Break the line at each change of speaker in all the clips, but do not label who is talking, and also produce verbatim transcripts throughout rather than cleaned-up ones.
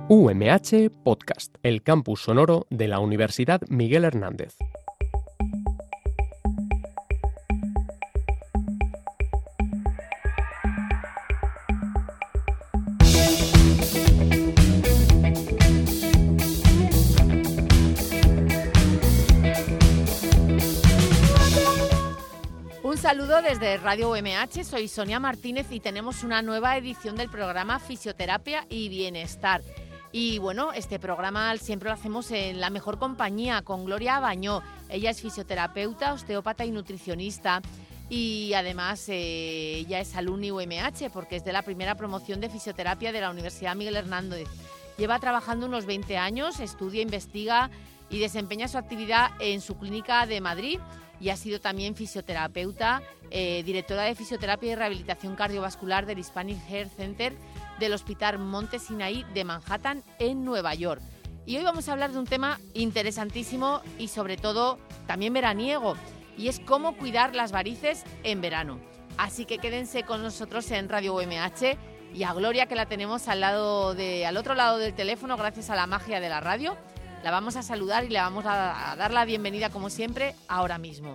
U M H Podcast, el campus sonoro de la Universidad Miguel Hernández.
Un saludo desde Radio U M H, soy Sonia Martínez y tenemos una nueva edición del programa Fisioterapia y Bienestar. Y bueno, este programa siempre lo hacemos en la mejor compañía, con Gloria Bañó. Ella es fisioterapeuta, osteópata y nutricionista. Y además eh, ella es alumni U M H porque es de la primera promoción de fisioterapia de la Universidad Miguel Hernández. Lleva trabajando unos veinte años, estudia, investiga y desempeña su actividad en su clínica de Madrid. Y ha sido también fisioterapeuta, eh, directora de Fisioterapia y Rehabilitación Cardiovascular del Hispanic Health Center del Hospital Monte Sinaí de Manhattan, en Nueva York. Y hoy vamos a hablar de un tema interesantísimo y sobre todo también veraniego, y es cómo cuidar las varices en verano. Así que quédense con nosotros en Radio U M H y a Gloria, que la tenemos al, lado de, al otro lado del teléfono gracias a la magia de la radio. La vamos a saludar y le vamos a dar la bienvenida, como siempre, ahora mismo.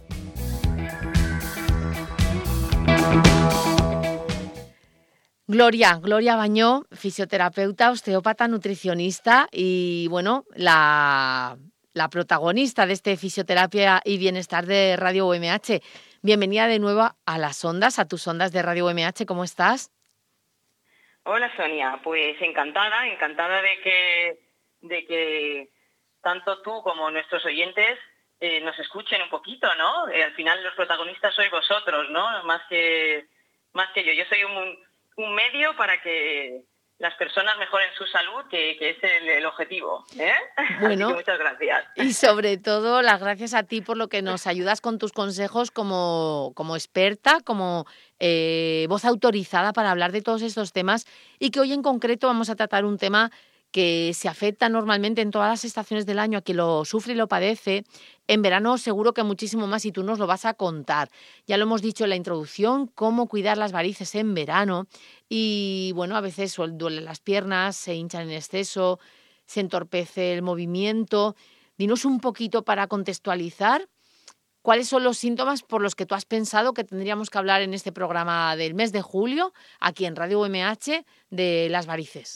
Gloria, Gloria Bañó, fisioterapeuta, osteópata, nutricionista y, bueno, la, la protagonista de este Fisioterapia y Bienestar de Radio U M H. Bienvenida de nuevo a las ondas, a tus ondas de Radio U M H. ¿Cómo estás?
Hola, Sonia. Pues encantada, encantada de que... de que tanto tú como nuestros oyentes eh, nos escuchen un poquito, ¿no? Eh, al final los protagonistas sois vosotros, ¿no? Más que más que yo. Yo soy un, un medio para que las personas mejoren su salud, que, que es el, el objetivo, ¿eh?
Bueno,
así que muchas gracias.
Y sobre todo, las gracias a ti por lo que nos ayudas con tus consejos como, como experta, como eh, voz autorizada para hablar de todos estos temas, y que hoy en concreto vamos a tratar un tema que se afecta normalmente en todas las estaciones del año a quien lo sufre y lo padece. En verano seguro que muchísimo más, y tú nos lo vas a contar. Ya lo hemos dicho en la introducción, cómo cuidar las varices en verano. Y bueno, a veces duelen las piernas, se hinchan en exceso, se entorpece el movimiento. Dinos un poquito, para contextualizar, cuáles son los síntomas por los que tú has pensado que tendríamos que hablar en este programa del mes de julio, aquí en Radio U M H, de las varices.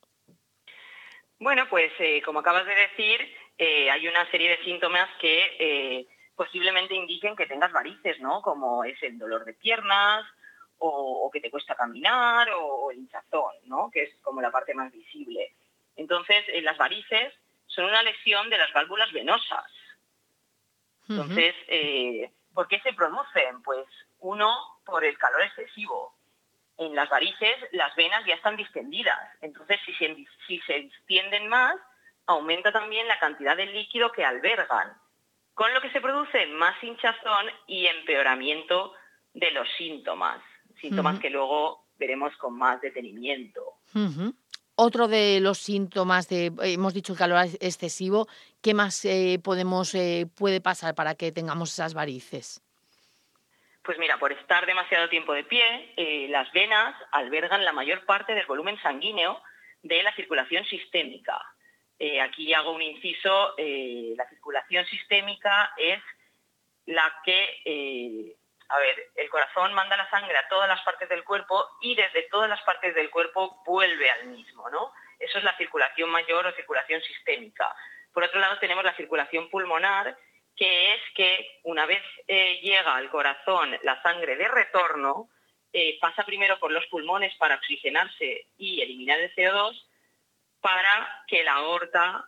Bueno, pues eh, como acabas de decir, eh, hay una serie de síntomas que eh, posiblemente indiquen que tengas varices, ¿no? Como es el dolor de piernas, o, o que te cuesta caminar, o, o el hinchazón, ¿no? Que es como la parte más visible. Entonces, eh, las varices son una lesión de las válvulas venosas. Entonces, eh, ¿por qué se producen? Pues uno, por el calor excesivo. En las varices las venas ya están distendidas, entonces si se, si se distienden más, aumenta también la cantidad de líquido que albergan, con lo que se produce más hinchazón y empeoramiento de los síntomas, síntomas uh-huh. que luego veremos con más detenimiento.
Uh-huh. Otro de los síntomas, de, hemos dicho el calor excesivo, ¿qué más eh, podemos eh, puede pasar para que tengamos esas varices?
Pues mira, por estar demasiado tiempo de pie, eh, las venas albergan la mayor parte del volumen sanguíneo de la circulación sistémica. Eh, aquí hago un inciso, eh, la circulación sistémica es la que, eh, a ver, el corazón manda la sangre a todas las partes del cuerpo y desde todas las partes del cuerpo vuelve al mismo, ¿no? Eso es la circulación mayor o circulación sistémica. Por otro lado tenemos la circulación pulmonar, que es que una vez eh, llega al corazón la sangre de retorno, eh, pasa primero por los pulmones para oxigenarse y eliminar el C O dos, para que la aorta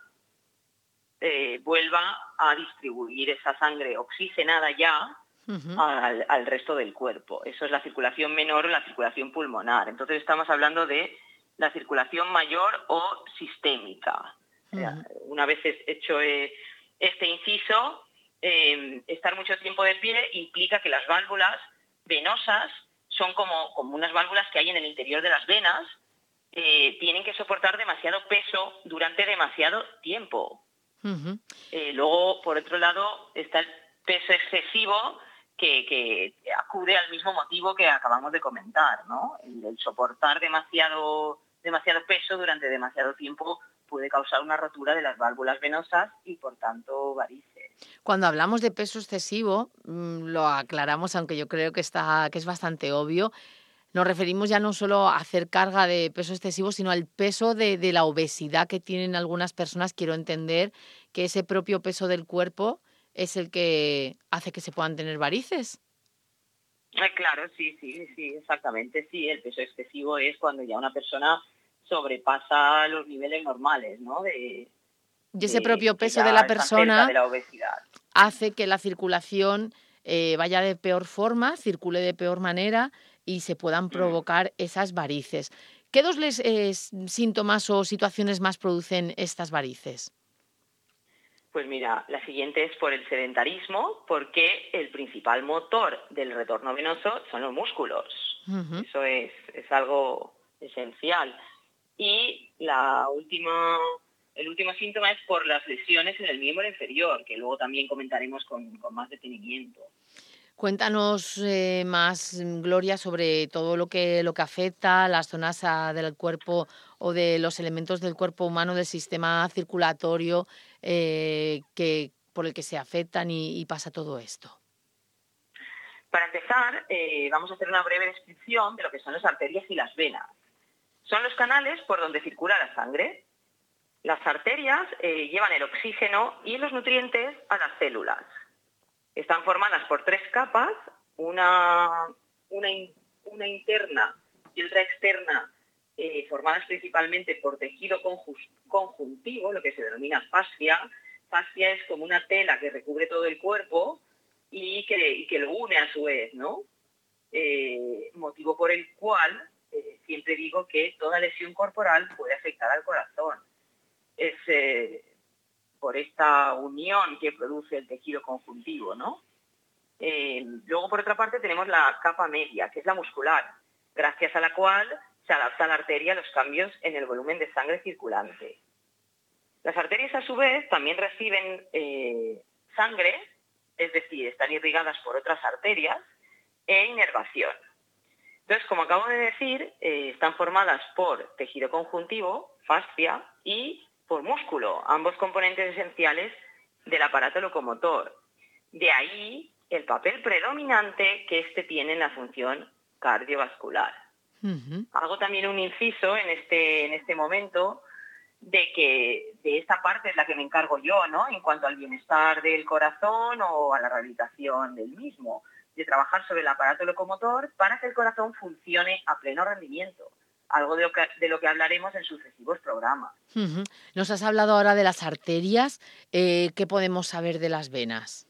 eh, vuelva a distribuir esa sangre oxigenada ya uh-huh. al, al resto del cuerpo. Eso es la circulación menor o la circulación pulmonar. Entonces estamos hablando de la circulación mayor o sistémica. Uh-huh. Una vez hecho eh, este inciso, Eh, estar mucho tiempo de pie implica que las válvulas venosas son como, como unas válvulas que hay en el interior de las venas, eh, tienen que soportar demasiado peso durante demasiado tiempo. Uh-huh. Eh, luego, por otro lado, está el peso excesivo que, que acude al mismo motivo que acabamos de comentar, ¿no? El, el soportar demasiado demasiado peso durante demasiado tiempo puede causar una rotura de las válvulas venosas y, por tanto, varices.
Cuando hablamos de peso excesivo, lo aclaramos, aunque yo creo que está que es bastante obvio. Nos referimos ya no solo a hacer carga de peso excesivo, sino al peso de, de la obesidad que tienen algunas personas. Quiero entender que ese propio peso del cuerpo es el que hace que se puedan tener varices.
Eh, claro, sí, sí, sí, exactamente. Sí, el peso excesivo es cuando ya una persona sobrepasa los niveles normales, ¿no? De,
y ese
de,
propio peso
de
de la persona
de la obesidad.
Hace que la circulación eh, vaya de peor forma, circule de peor manera y se puedan provocar esas varices. ¿Qué dos les, eh, síntomas o situaciones más producen estas varices?
Pues mira, la siguiente es por el sedentarismo, porque el principal motor del retorno venoso son los músculos. Uh-huh. Eso es, es algo esencial. Y la última, el último síntoma es por las lesiones en el miembro inferior, que luego también comentaremos con, con más detenimiento.
Cuéntanos eh, más, Gloria, sobre todo lo que, lo que afecta a las zonas a, del cuerpo o de los elementos del cuerpo humano, del sistema circulatorio, eh, que, por el que se afectan y, y pasa todo esto.
Para empezar, eh, vamos a hacer una breve descripción de lo que son las arterias y las venas. Son los canales por donde circula la sangre. Las arterias eh, llevan el oxígeno y los nutrientes a las células. Están formadas por tres capas, una, una, una interna y otra externa, eh, formadas principalmente por tejido conjuntivo, lo que se denomina fascia. Fascia es como una tela que recubre todo el cuerpo y que, y que lo une a su vez, ¿no? Eh, motivo por el cual eh, siempre digo que toda lesión corporal puede afectar al corazón. Es... Eh, por esta unión que produce el tejido conjuntivo, ¿no? Eh, luego, por otra parte, tenemos la capa media, que es la muscular, gracias a la cual se adapta la arteria a los cambios en el volumen de sangre circulante. Las arterias, a su vez, también reciben eh, sangre, es decir, están irrigadas por otras arterias, e inervación. Entonces, como acabo de decir, eh, están formadas por tejido conjuntivo, fascia, y por músculo, ambos componentes esenciales del aparato locomotor. De ahí el papel predominante que éste tiene en la función cardiovascular. Uh-huh. Hago también un inciso en este, en este momento de que de esta parte es la que me encargo yo, ¿no? En cuanto al bienestar del corazón o a la rehabilitación del mismo, de trabajar sobre el aparato locomotor para que el corazón funcione a pleno rendimiento. Algo de lo, que, de lo que hablaremos en sucesivos programas.
Uh-huh. Nos has hablado ahora de las arterias. Eh, ¿Qué podemos saber de las venas?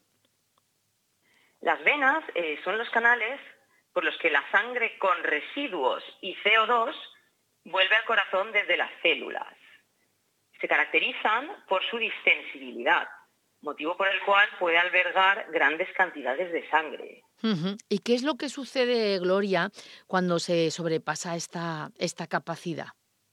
Las venas eh, son los canales por los que la sangre con residuos y C O dos vuelve al corazón desde las células. Se caracterizan por su distensibilidad, motivo por el cual puede albergar grandes cantidades de sangre.
Uh-huh. ¿Y qué es lo que sucede, Gloria, cuando se sobrepasa esta, esta capacidad?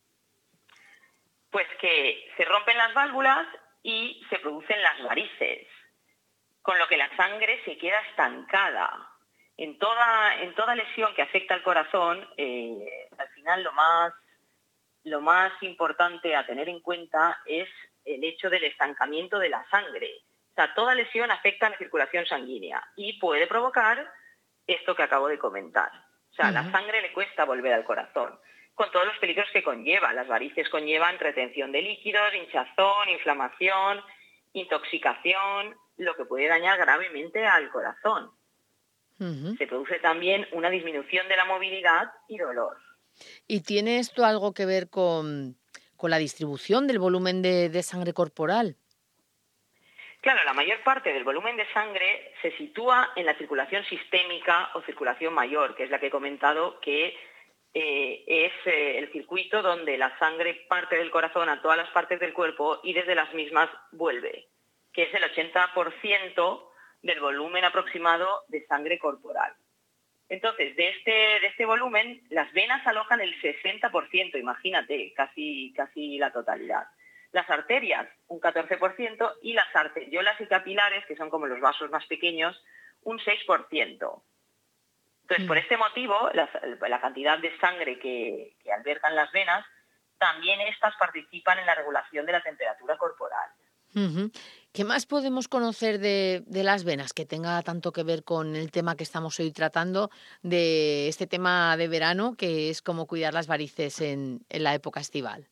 Pues que se rompen las válvulas y se producen las varices, con lo que la sangre se queda estancada. En toda, en toda lesión que afecta al corazón, eh, al final lo más, lo más importante a tener en cuenta es el hecho del estancamiento de la sangre. O sea, toda lesión afecta a la circulación sanguínea y puede provocar esto que acabo de comentar. O sea, uh-huh. La sangre le cuesta volver al corazón, con todos los peligros que conlleva. Las varices conllevan retención de líquidos, hinchazón, inflamación, intoxicación, lo que puede dañar gravemente al corazón. Uh-huh. Se produce también una disminución de la movilidad y dolor.
¿Y tiene esto algo que ver con, con la distribución del volumen de, de sangre corporal?
Claro, la mayor parte del volumen de sangre se sitúa en la circulación sistémica o circulación mayor, que es la que he comentado, que eh, es eh, el circuito donde la sangre parte del corazón a todas las partes del cuerpo y desde las mismas vuelve, que es el ochenta por ciento del volumen aproximado de sangre corporal. Entonces, de este, de este volumen, las venas alojan el sesenta por ciento, imagínate, casi, casi la totalidad. Las arterias, un catorce por ciento, y las arteriolas y capilares, que son como los vasos más pequeños, un seis por ciento. Entonces, por este motivo, la, la cantidad de sangre que, que albergan las venas también estas participan en la regulación de la temperatura corporal.
Uh-huh. ¿Qué más podemos conocer de, de las venas que tenga tanto que ver con el tema que estamos hoy tratando, de este tema de verano, que es cómo cuidar las varices en, en la época estival?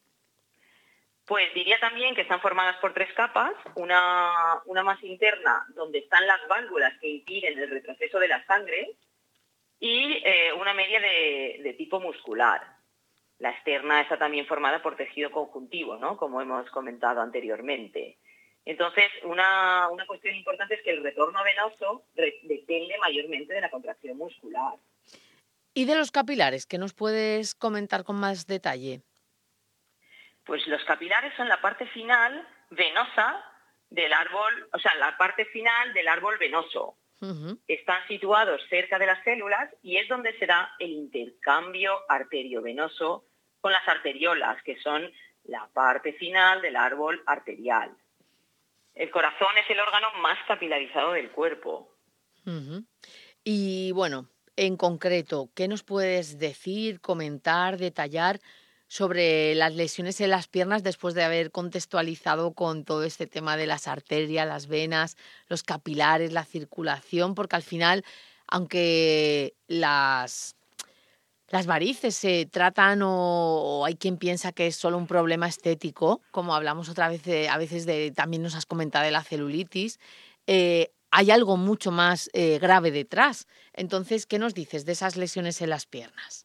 Pues diría también que están formadas por tres capas, una, una más interna, donde están las válvulas que impiden el retroceso de la sangre, y eh, una media de, de tipo muscular. La externa está también formada por tejido conjuntivo, ¿no?, como hemos comentado anteriormente. Entonces, una, una cuestión importante es que el retorno venoso re- depende mayormente de la contracción muscular.
¿Y de los capilares? ¿Qué nos puedes comentar con más detalle?
Pues los capilares son la parte final venosa del árbol, o sea, la parte final del árbol venoso.
Uh-huh.
Están situados cerca de las células y es donde se da el intercambio arteriovenoso con las arteriolas, que son la parte final del árbol arterial. El corazón es el órgano más capilarizado del cuerpo.
Uh-huh. Y bueno, en concreto, ¿qué nos puedes decir, comentar, detallar sobre las lesiones en las piernas después de haber contextualizado con todo este tema de las arterias, las venas, los capilares, la circulación? Porque al final, aunque las, las varices se tratan o, o hay quien piensa que es solo un problema estético, como hablamos otra vez de, a veces de, también nos has comentado de la celulitis, eh, hay algo mucho más eh, grave detrás. Entonces, ¿qué nos dices de esas lesiones en las piernas?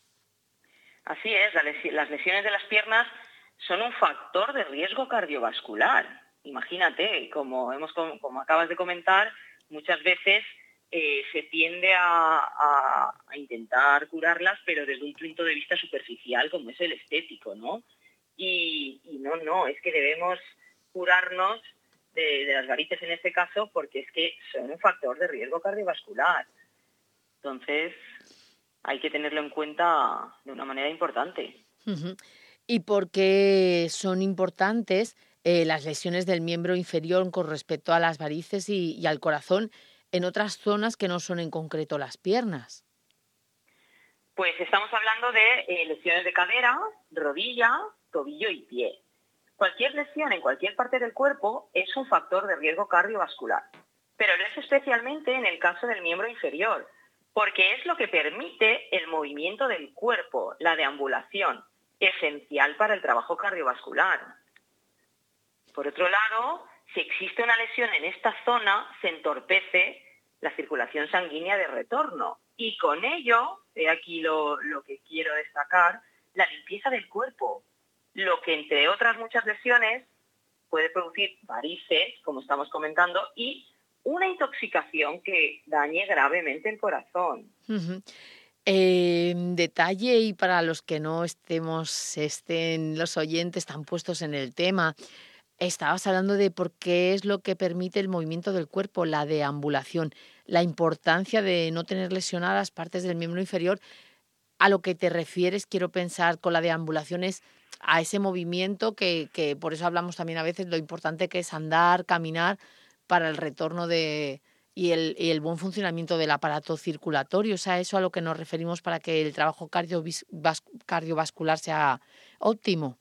Así es, las lesiones de las piernas son un factor de riesgo cardiovascular. Imagínate, como, hemos, como acabas de comentar, muchas veces eh, se tiende a, a, a intentar curarlas, pero desde un punto de vista superficial, como es el estético, ¿no? Y, y no, no, es que debemos curarnos de, de las varices en este caso, porque es que son un factor de riesgo cardiovascular. Entonces, hay que tenerlo en cuenta de una manera importante.
Uh-huh. ¿Y por qué son importantes eh, las lesiones del miembro inferior con respecto a las varices y, y al corazón en otras zonas que no son en concreto las piernas?
Pues estamos hablando de eh, lesiones de cadera, rodilla, tobillo y pie. Cualquier lesión en cualquier parte del cuerpo es un factor de riesgo cardiovascular, pero lo es especialmente en el caso del miembro inferior, porque es lo que permite el movimiento del cuerpo, la deambulación, esencial para el trabajo cardiovascular. Por otro lado, si existe una lesión en esta zona, se entorpece la circulación sanguínea de retorno y con ello, he aquí lo, lo que quiero destacar, la limpieza del cuerpo, lo que entre otras muchas lesiones puede producir varices, como estamos comentando, y una intoxicación que dañe gravemente el corazón.
Uh-huh. Eh, detalle, y para los que no estemos, estén los oyentes tan puestos en el tema, estabas hablando de por qué es lo que permite el movimiento del cuerpo, la deambulación, la importancia de no tener lesionadas partes del miembro inferior. A lo que te refieres, quiero pensar, con la deambulación es a ese movimiento que, que por eso hablamos también a veces lo importante que es andar, caminar para el retorno de y el, y el buen funcionamiento del aparato circulatorio. O sea, eso a lo que nos referimos para que el trabajo cardiovas, cardiovascular sea óptimo.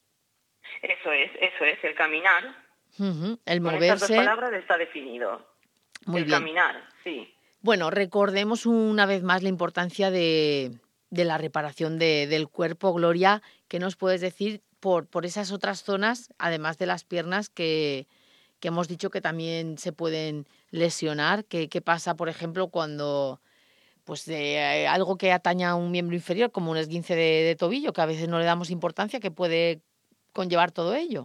Eso es, eso es, el caminar.
Uh-huh. El
Con
moverse.
estas dos palabras está definido.
Muy
el
bien.
Caminar, sí.
Bueno, recordemos una vez más la importancia de, de la reparación de, del cuerpo. Gloria, ¿qué nos puedes decir por, por esas otras zonas, además de las piernas, que, que hemos dicho que también se pueden lesionar? ¿Qué, qué pasa, por ejemplo, cuando pues eh, algo que ataña a un miembro inferior, como un esguince de, de tobillo, que a veces no le damos importancia, que puede conllevar todo ello?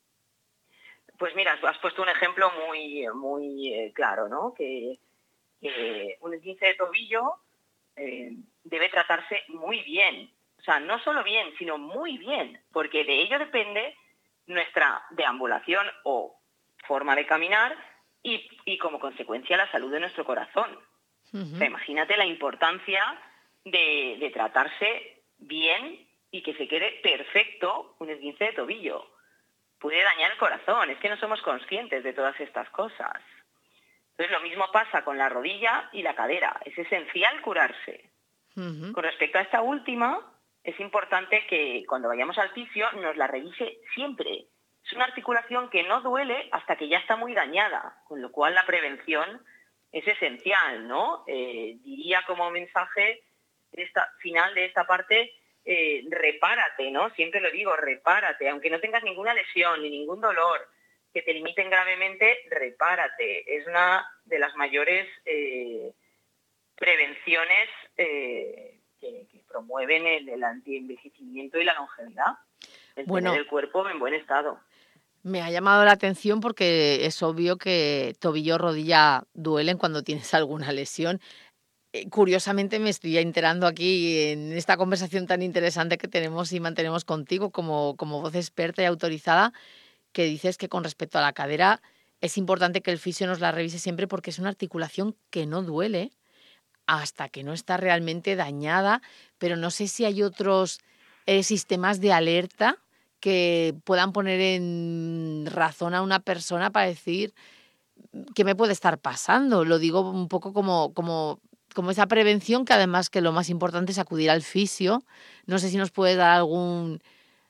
Pues mira, has puesto un ejemplo muy, muy eh, claro, ¿no? Que que un esguince de tobillo eh, debe tratarse muy bien. O sea, no solo bien, sino muy bien, porque de ello depende nuestra deambulación o forma de caminar y, y como consecuencia la salud de nuestro corazón. Uh-huh. O sea, imagínate la importancia de, de tratarse bien y que se quede perfecto un esguince de tobillo. Puede dañar el corazón, es que no somos conscientes de todas estas cosas. Entonces, lo mismo pasa con la rodilla y la cadera. Es esencial curarse. Uh-huh. Con respecto a esta última, es importante que cuando vayamos al fisio nos la revise siempre. Es una articulación que no duele hasta que ya está muy dañada, con lo cual la prevención es esencial, ¿no? Eh, diría como mensaje de esta, final de esta parte, eh, repárate, ¿no? Siempre lo digo, repárate, aunque no tengas ninguna lesión ni ningún dolor que te limiten gravemente, repárate. Es una de las mayores eh, prevenciones eh, que, que promueven el, el antienvejecimiento y la longevidad, el
Bueno,
tener el cuerpo en buen estado.
me ha llamado la atención porque es obvio que tobillo o rodilla duelen cuando tienes alguna lesión. Eh, curiosamente me estoy enterando aquí en esta conversación tan interesante que tenemos y mantenemos contigo como, como voz experta y autorizada, que dices que con respecto a la cadera es importante que el fisio nos la revise siempre porque es una articulación que no duele hasta que no está realmente dañada, pero no sé si hay otros eh, sistemas de alerta que puedan poner en razón a una persona para decir qué me puede estar pasando. Lo digo un poco como, como, como esa prevención, que además que lo más importante es acudir al fisio. No sé si nos puede dar algún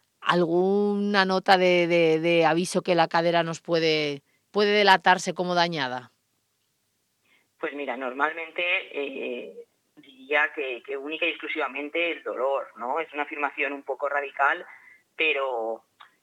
alguna nota de, de, de aviso que la cadera nos puede, puede delatarse como dañada.
Pues mira, normalmente eh, diría que, que única y exclusivamente el dolor, ¿no? Es una afirmación un poco radical, pero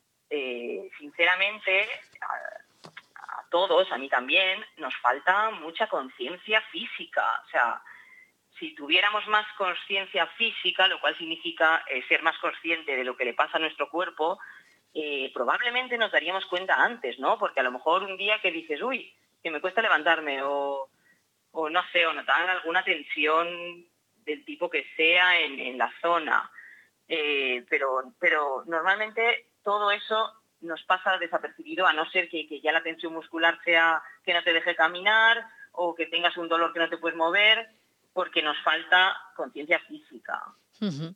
eh, sinceramente a, a todos, a mí también, nos falta mucha conciencia física. O sea, si tuviéramos más conciencia física, lo cual significa eh, ser más consciente de lo que le pasa a nuestro cuerpo, eh, probablemente nos daríamos cuenta antes, ¿no? Porque a lo mejor un día que dices, uy, que me cuesta levantarme, o, o no sé, o notar alguna tensión del tipo que sea en, en la zona. Eh, pero, pero normalmente todo eso nos pasa desapercibido, a no ser que, que ya la tensión muscular sea que no te deje caminar o que tengas un dolor que no te puedes mover, porque nos falta conciencia física.
Uh-huh.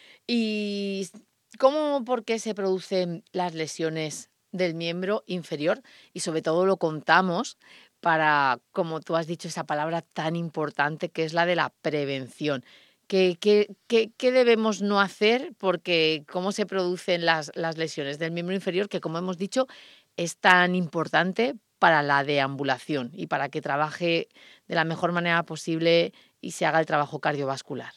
¿Y cómo, por qué se producen las lesiones del miembro inferior? Y sobre todo lo contamos para, como tú has dicho, esa palabra tan importante que es la de la prevención. ¿Qué, qué, qué, qué debemos no hacer? Porque cómo se producen las, las lesiones del miembro inferior, que como hemos dicho, es tan importante para la deambulación y para que trabaje de la mejor manera posible y se haga el trabajo cardiovascular.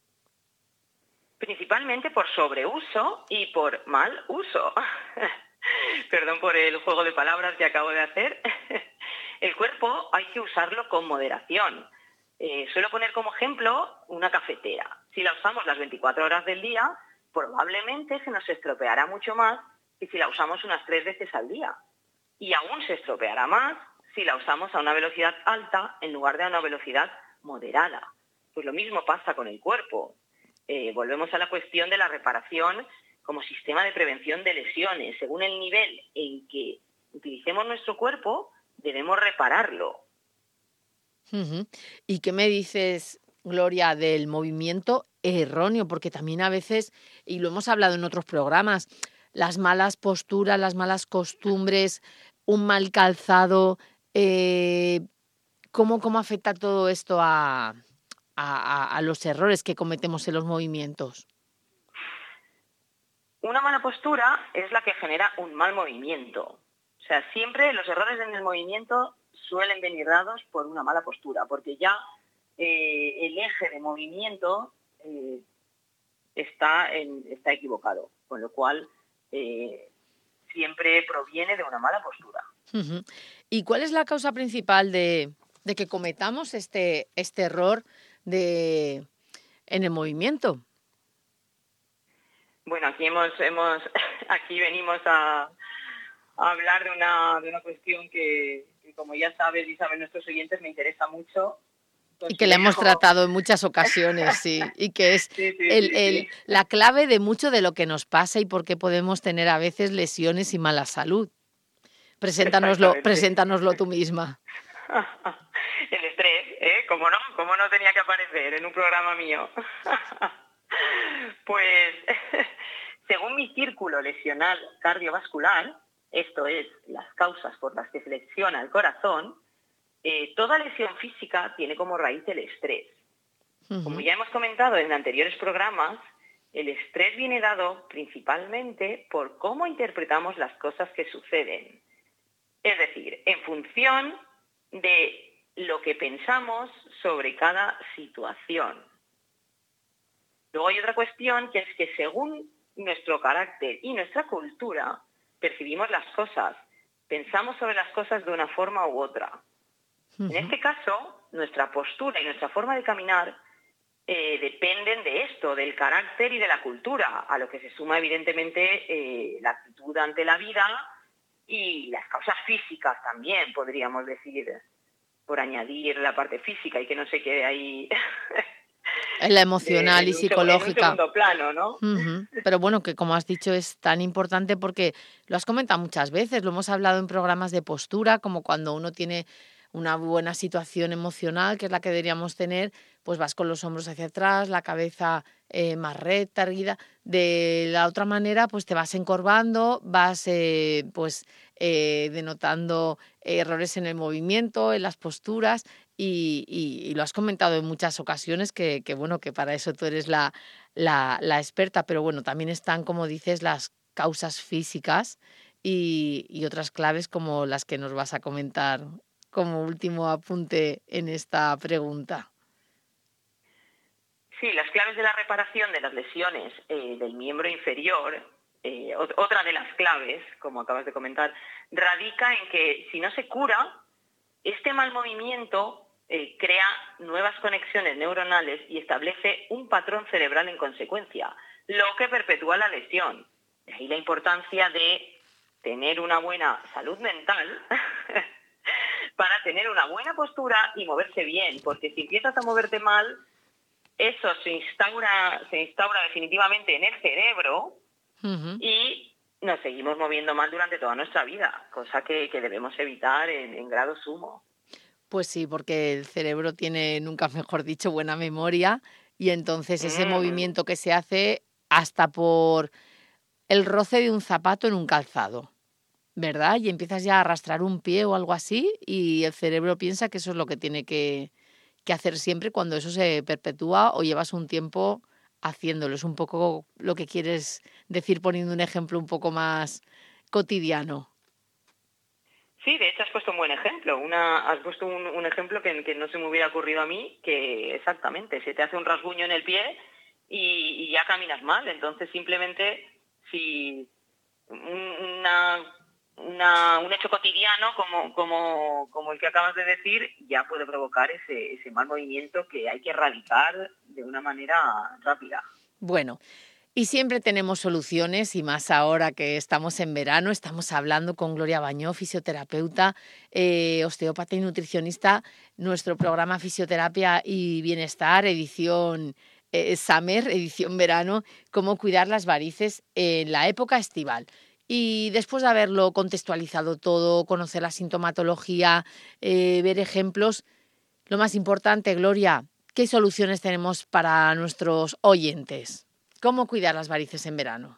Principalmente por sobreuso y por mal uso. Perdón por el juego de palabras que acabo de hacer. El cuerpo hay que usarlo con moderación. Eh, suelo poner como ejemplo una cafetera. Si la usamos las veinticuatro horas del día, probablemente se nos estropeará mucho más que si la usamos unas tres veces al día. Y aún se estropeará más si la usamos a una velocidad alta en lugar de a una velocidad moderada. Pues lo mismo pasa con el cuerpo. Eh, volvemos a la cuestión de la reparación como sistema de prevención de lesiones. Según el nivel en que utilicemos nuestro cuerpo, debemos repararlo.
Uh-huh. ¿Y qué me dices, Gloria, del movimiento erróneo? Porque también a veces, y lo hemos hablado en otros programas, las malas posturas, las malas costumbres, un mal calzado, eh, ¿cómo, cómo afecta todo esto a, a, a los errores que cometemos en los movimientos?
Una mala postura es la que genera un mal movimiento. O sea, siempre los errores en el movimiento suelen venir dados por una mala postura, porque ya eh, el eje de movimiento eh, está, en, está equivocado, con lo cual eh, siempre proviene de una mala postura.
Uh-huh. ¿Y cuál es la causa principal de, de que cometamos este, este error de, en el movimiento?
Bueno, aquí hemos, hemos aquí venimos a, a hablar de una, de una cuestión que, que, como ya sabes y saben nuestros oyentes, me interesa mucho.
Y que le hemos tratado en muchas ocasiones, sí, y que es
sí, sí,
el,
sí,
el,
sí.
la clave de mucho de lo que nos pasa y por qué podemos tener a veces lesiones y mala salud. Preséntanoslo, preséntanoslo tú misma.
El estrés, ¿eh? ¿Cómo no? ¿Cómo no tenía que aparecer en un programa mío? Pues, según mi círculo lesional cardiovascular, esto es, las causas por las que se lesiona el corazón, eh, toda lesión física tiene como raíz el estrés. Uh-huh. Como ya hemos comentado en anteriores programas, el estrés viene dado principalmente por cómo interpretamos las cosas que suceden. Es decir, en función de lo que pensamos sobre cada situación. Luego hay otra cuestión, que es que según nuestro carácter y nuestra cultura, percibimos las cosas, pensamos sobre las cosas de una forma u otra. Uh-huh. En este caso, nuestra postura y nuestra forma de caminar eh, dependen de esto, del carácter y de la cultura, a lo que se suma evidentemente eh, la actitud ante la vida y las causas físicas también, podríamos decir, por añadir la parte física y que no se quede ahí...
En la emocional
de,
y psicológica.
En un segundo plano, ¿no?
Uh-huh. Pero bueno, que como has dicho es tan importante porque lo has comentado muchas veces, lo hemos hablado en programas de postura, como cuando uno tiene una buena situación emocional, que es la que deberíamos tener, pues vas con los hombros hacia atrás, la cabeza eh, más recta, erguida. De la otra manera, pues te vas encorvando, vas eh, pues eh, denotando errores en el movimiento, en las posturas. Y, y, y lo has comentado en muchas ocasiones que, que bueno, que para eso tú eres la, la, la experta, pero bueno, también están, como dices, las causas físicas y, y otras claves como las que nos vas a comentar como último apunte en esta pregunta.
Sí, las claves de la reparación de las lesiones eh, del miembro inferior, eh, otra de las claves, como acabas de comentar, radica en que si no se cura, este mal movimiento eh, crea nuevas conexiones neuronales y establece un patrón cerebral en consecuencia, lo que perpetúa la lesión. De ahí la importancia de tener una buena salud mental para tener una buena postura y moverse bien, porque si empiezas a moverte mal, eso se instaura, se instaura definitivamente en el cerebro uh-huh. y nos seguimos moviendo mal durante toda nuestra vida, cosa que, que debemos evitar en, en grado sumo.
Pues sí, porque el cerebro tiene, nunca mejor dicho, buena memoria y entonces ese mm. movimiento que se hace hasta por el roce de un zapato en un calzado, ¿verdad? Y empiezas ya a arrastrar un pie o algo así y el cerebro piensa que eso es lo que tiene que, que hacer siempre cuando eso se perpetúa o llevas un tiempo haciéndolo. Es un poco lo que quieres decir poniendo un ejemplo un poco más cotidiano.
Sí, de hecho has puesto un buen ejemplo. Una, has puesto un, un ejemplo que, que no se me hubiera ocurrido a mí, que exactamente, se te hace un rasguño en el pie y, y ya caminas mal. Entonces simplemente si una, una, un hecho cotidiano como, como, como el que acabas de decir ya puede provocar ese, ese mal movimiento que hay que erradicar de una manera rápida.
Bueno. Y siempre tenemos soluciones y más ahora que estamos en verano, estamos hablando con Gloria Bañó, fisioterapeuta, eh, osteópata y nutricionista, nuestro programa Fisioterapia y Bienestar, edición eh, Summer, edición verano, cómo cuidar las varices en la época estival. Y después de haberlo contextualizado todo, conocer la sintomatología, eh, ver ejemplos, lo más importante, Gloria, ¿qué soluciones tenemos para nuestros oyentes? ¿Cómo cuidar las varices en verano?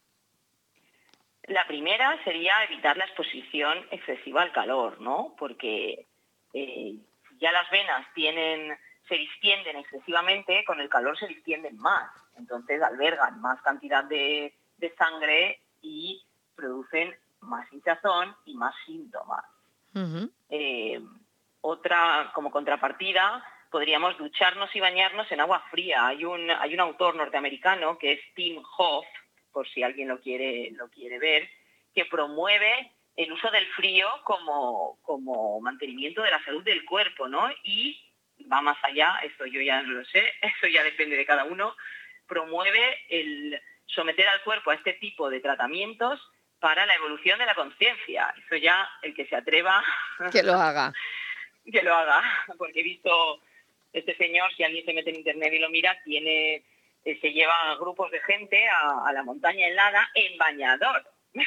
La primera sería evitar la exposición excesiva al calor, ¿no? Porque eh, ya las venas tienen, se distienden excesivamente, con el calor se distienden más. Entonces albergan más cantidad de, de sangre y producen más hinchazón y más síntomas. Uh-huh. Eh, otra, como contrapartida, podríamos ducharnos y bañarnos en agua fría. Hay un, hay un autor norteamericano que es Tim Hoff, por si alguien lo quiere, lo quiere ver, que promueve el uso del frío como, como mantenimiento de la salud del cuerpo, ¿no? Y va más allá, esto yo ya no lo sé, eso ya depende de cada uno, promueve el someter al cuerpo a este tipo de tratamientos para la evolución de la conciencia. Eso ya, el que se atreva...
Que lo haga.
Que lo haga, porque he visto... Este señor, si alguien se mete en internet y lo mira, tiene, eh, se lleva a grupos de gente a, a la montaña helada en bañador.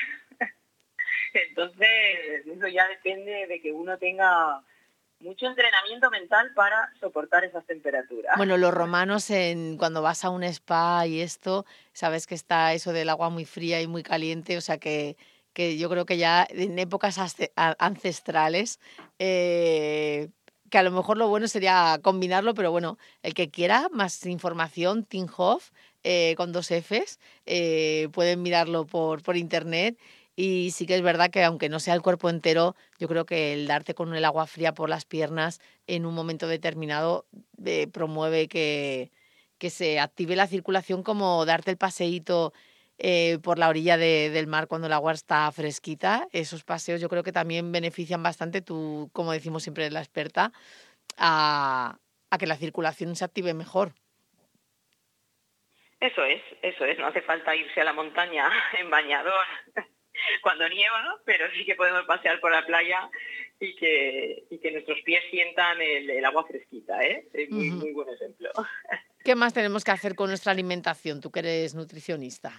Entonces, eso ya depende de que uno tenga mucho entrenamiento mental para soportar esas temperaturas.
Bueno, los romanos, en, cuando vas a un spa y esto, sabes que está eso del agua muy fría y muy caliente, o sea que, que yo creo que ya en épocas ancestrales... Eh, que a lo mejor lo bueno sería combinarlo, pero bueno, el que quiera más información, Tim Hoff, eh, con dos Fs, eh, pueden mirarlo por, por internet. Y sí que es verdad que aunque no sea el cuerpo entero, yo creo que el darte con el agua fría por las piernas en un momento determinado eh, promueve que, que se active la circulación, como darte el paseíto eh, por la orilla de, del mar cuando el agua está fresquita. Esos paseos yo creo que también benefician bastante, tú, como decimos siempre la experta, a, a que la circulación se active mejor.
Eso es, eso es. No hace falta irse a la montaña en bañador cuando nieva, ¿no? Pero sí que podemos pasear por la playa y que, y que nuestros pies sientan el, el agua fresquita, ¿eh? Es muy, uh-huh. muy buen ejemplo.
¿Qué más tenemos que hacer con nuestra alimentación, tú que eres nutricionista?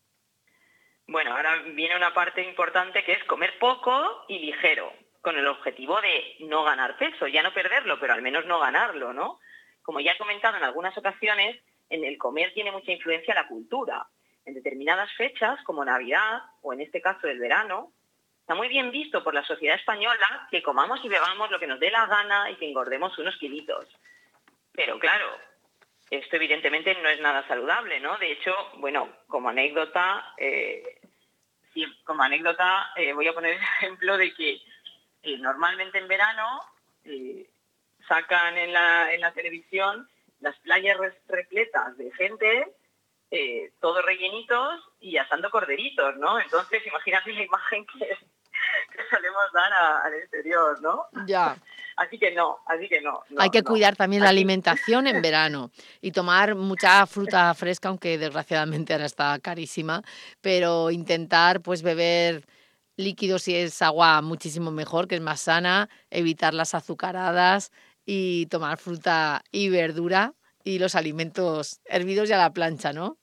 Bueno, ahora viene una parte importante que es comer poco y ligero, con el objetivo de no ganar peso, ya no perderlo, pero al menos no ganarlo, ¿no? Como ya he comentado en algunas ocasiones, en el comer tiene mucha influencia la cultura. En determinadas fechas, como Navidad, o en este caso el verano, está muy bien visto por la sociedad española que comamos y bebamos lo que nos dé la gana y que engordemos unos kilitos. Pero claro, esto evidentemente no es nada saludable, ¿no? De hecho, bueno, como anécdota, eh, sí, como anécdota eh, voy a poner el ejemplo de que eh, normalmente en verano eh, sacan en la, en la televisión las playas repletas de gente, Eh, todos rellenitos y asando corderitos, ¿no? Entonces, imagínate la imagen que, que solemos dar a, al exterior, ¿no?
Ya.
Así que no, así que no. no
Hay que
no.
cuidar también
Así...
la alimentación en verano y tomar mucha fruta fresca, aunque desgraciadamente ahora está carísima, pero intentar pues beber líquidos, si es agua muchísimo mejor, que es más sana, evitar las azucaradas y tomar fruta y verdura y los alimentos hervidos y a la plancha, ¿no?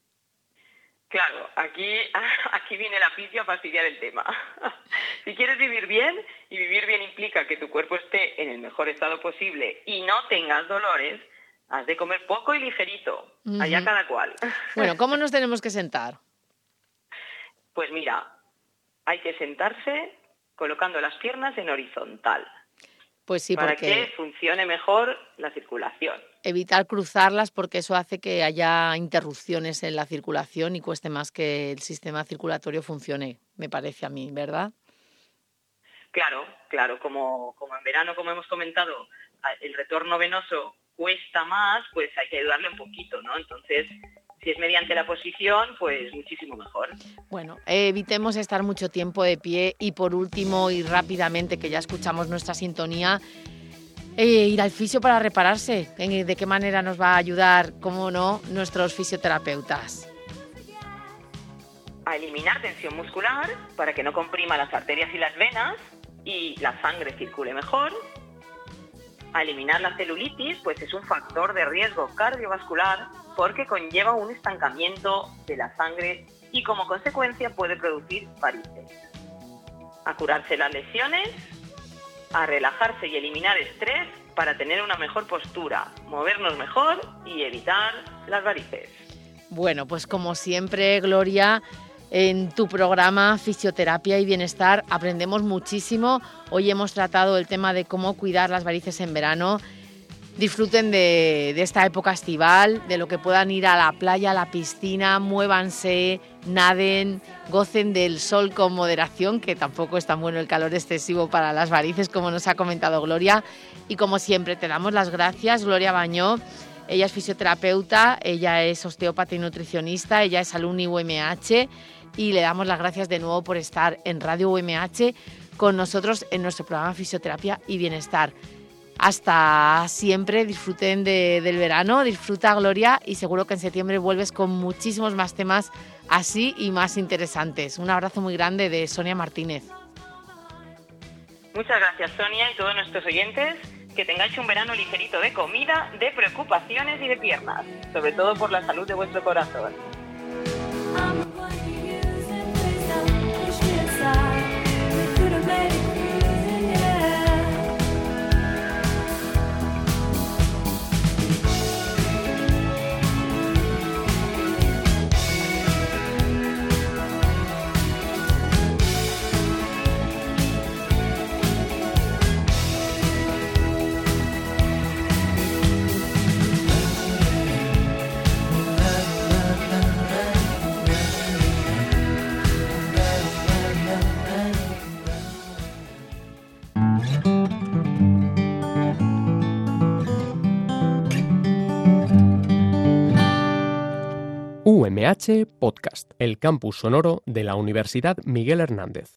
Claro, aquí, aquí viene la pizia a fastidiar el tema. Si quieres vivir bien, y vivir bien implica que tu cuerpo esté en el mejor estado posible y no tengas dolores, has de comer poco y ligerito, uh-huh. allá cada cual.
Bueno, ¿cómo nos tenemos que sentar?
Pues mira, hay que sentarse colocando las piernas en horizontal.
Pues sí,
para
porque
que funcione mejor la circulación.
Evitar cruzarlas porque eso hace que haya interrupciones en la circulación y cueste más que el sistema circulatorio funcione, me parece a mí, ¿verdad?
Claro, claro, como, como en verano, como hemos comentado, el retorno venoso cuesta más, pues hay que ayudarle un poquito, ¿no? Entonces, si es mediante la posición, pues muchísimo mejor.
Bueno, evitemos estar mucho tiempo de pie y por último y rápidamente, que ya escuchamos nuestra sintonía, eh, ir al fisio para repararse. ¿De qué manera nos va a ayudar, cómo no, nuestros fisioterapeutas?
A eliminar tensión muscular para que no comprima las arterias y las venas y la sangre circule mejor. A eliminar la celulitis, pues es un factor de riesgo cardiovascular porque conlleva un estancamiento de la sangre y como consecuencia puede producir varices. A curarse las lesiones, a relajarse y eliminar estrés para tener una mejor postura, movernos mejor y evitar las varices.
Bueno, pues como siempre, Gloria, en tu programa Fisioterapia y Bienestar aprendemos muchísimo. Hoy hemos tratado el tema de cómo cuidar las varices en verano. Disfruten de, de esta época estival, de lo que puedan ir a la playa, a la piscina, muévanse, naden, gocen del sol con moderación, que tampoco es tan bueno el calor excesivo para las varices, como nos ha comentado Gloria. Y como siempre, te damos las gracias, Gloria Bañó. Ella es fisioterapeuta, ella es osteópata y nutricionista, ella es alumni U M H y le damos las gracias de nuevo por estar en Radio U M H con nosotros en nuestro programa Fisioterapia y Bienestar. Hasta siempre, disfruten de, del verano, disfruta Gloria y seguro que en septiembre vuelves con muchísimos más temas así y más interesantes. Un abrazo muy grande de Sonia Martínez.
Muchas gracias, Sonia, y todos nuestros oyentes. Que tengáis un verano ligerito de comida, de preocupaciones y de piernas, sobre todo por la salud de vuestro corazón.
U M H Podcast, el campus sonoro de la Universidad Miguel Hernández.